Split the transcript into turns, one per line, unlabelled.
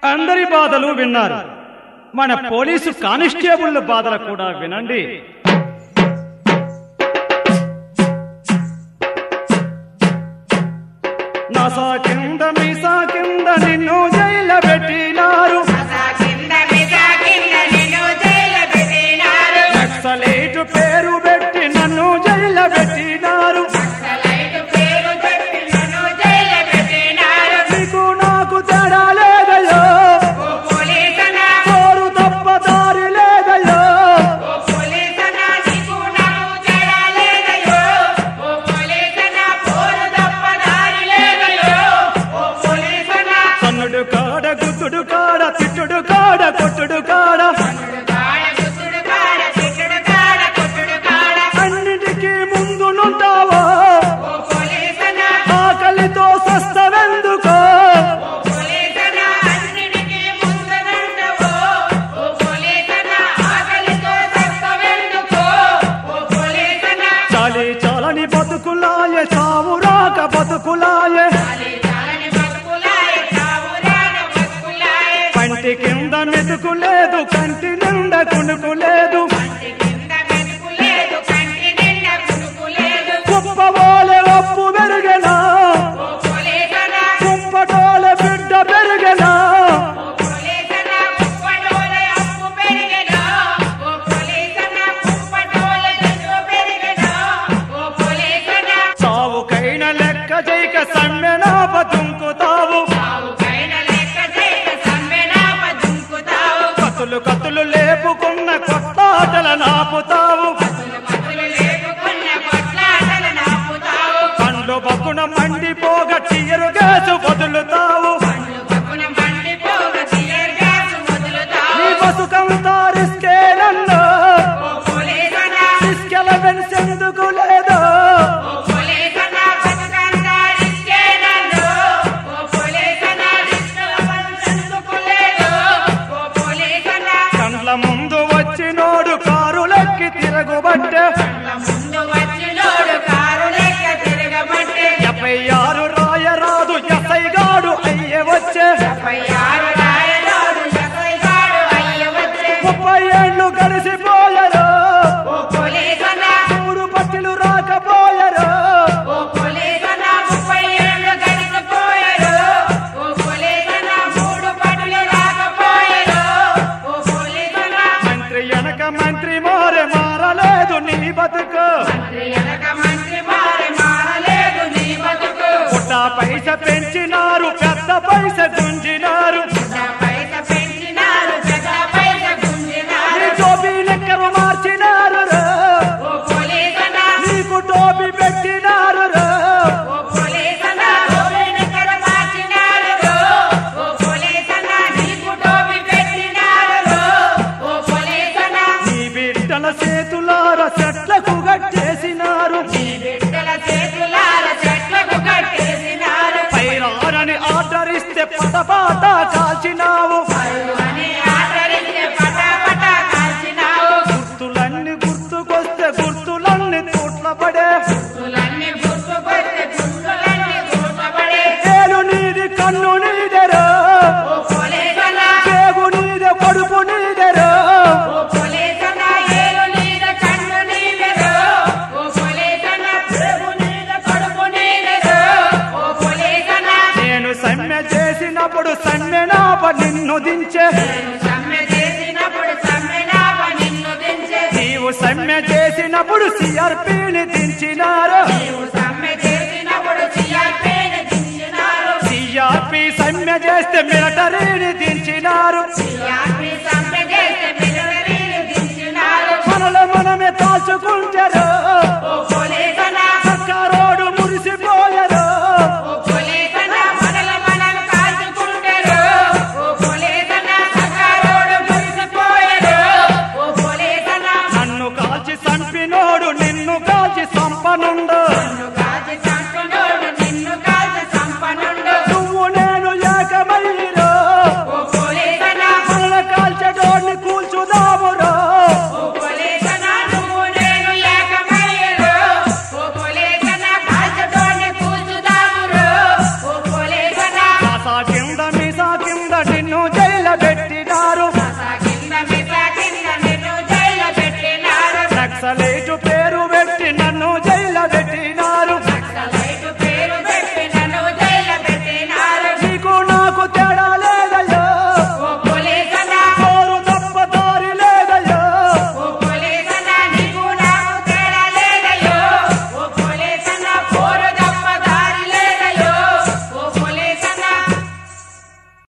అందరి బాధలు విన్నారు. మన పోలీసు కానిస్టేబుల్ బాధలు కూడా వినండి. నాసా కింద మీసా కింద నిన్ను జైల పెట్టినారు. నక్సలైట్ పేరు పెట్టి నన్ను జైల పెట్టినారు. నీకు నాకు తేడా లేదయ్యో, కోరు తప్ప దారి లేదయ్యో. సన్నుడు కాడ గుద్దుడు కాడ తిట్టుడు కాడ కొట్టుడు కాడ అన్నిటికీ ముందు నుంటావో, ఆకలితో సస్తవెందుకో. చాలి చాలని బతుకులాయే, చావు రాక బతుకులాయే. పంటి కింద మెతుకు లేదు, కంటి నిండా కునుకు లేదు. కుప్పబోలే ఒప్పు పెరిగెనా, కుంపటోలే బిడ్డ పెరిగెనా. సావుకైన లెక్క జైక సమ్మెనా బతుంకుతావు. కత్తులు కత్తులు లేపుకున్న కొట్లాటల నాపుతావు. పండ్లు బక్కున మండిపోగ చీరు గ్యాసు వదులుతావు. నీ బతుకంతా రిస్కే నన్ను, రిస్కెల వెన్సెందుకు లేదో. కండ్ల ముందు వచ్చినోడు కారులెక్కి తిరగబట్టే, 76 రాయరాదు ఎస్ఐ గాడు అయ్యే వచ్చే. 30 ఏళ్ళు గడిసిపోయారు, 3 పట్టిలు రాకపోయారు. మంత్రి వెనక మంత్రి మారే మారలేదు నీ బతుకు. పుట్ట పైస పెంచినారు, పెద్ద పైస గుంజినారు. నీ టోపీ లెక్కలు మార్చినారు, నీకు టోపీ పెట్టినారు. నీ బిడ్డల చేతులార చెట్లకు కట్టేసినారు. పైరారని ఆర్డర్ ఇస్తే పటపాట కాల్చినావు. గుర్తులన్నీ గుర్తుకొస్తే గుర్తులన్నీ తోట్ల పడే. ఏలు నీది కన్ను నీదెరో, పేగు నీదే కడుపు నీదెరో. నేను సమ్మె చేసినప్పుడు సమ్మెనాప నిన్ను దించే. నీవు సమ్మె చేసినప్పుడు సిఆర్పిని దించినారు. సిఆర్పి సమ్మె చేస్తే మిలిటరీని దించినారు. మనలో మనమే దాచుకుంటే